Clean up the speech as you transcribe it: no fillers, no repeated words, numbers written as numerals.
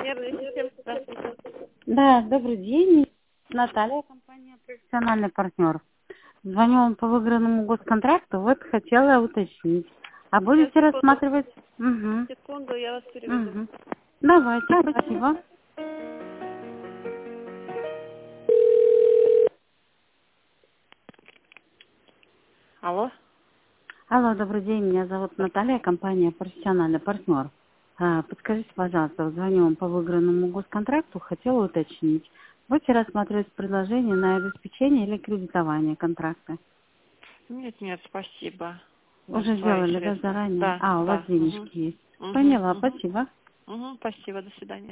нервной системы. Здравствуйте. Да, добрый день. Наталья, компания «Профессиональный партнер». Звоню вам по выигранному госконтракту. Вот хотела уточнить. А Сейчас, будете рассматривать? Угу. секунду, я вас переведу. Угу. Давайте, спасибо. Алло? Алло, добрый день. Меня зовут Наталья, компания «Профессиональный партнер». Подскажите, пожалуйста, вот звоню вам по выигранному госконтракту. Хотела уточнить. Будете рассматривать предложение на обеспечение или кредитование контракта? Нет, спасибо. У нас Уже свои сделали, да, средства. заранее? Да, У вас да. денежки есть. Угу, Поняла, угу, спасибо. угу. Спасибо, до свидания.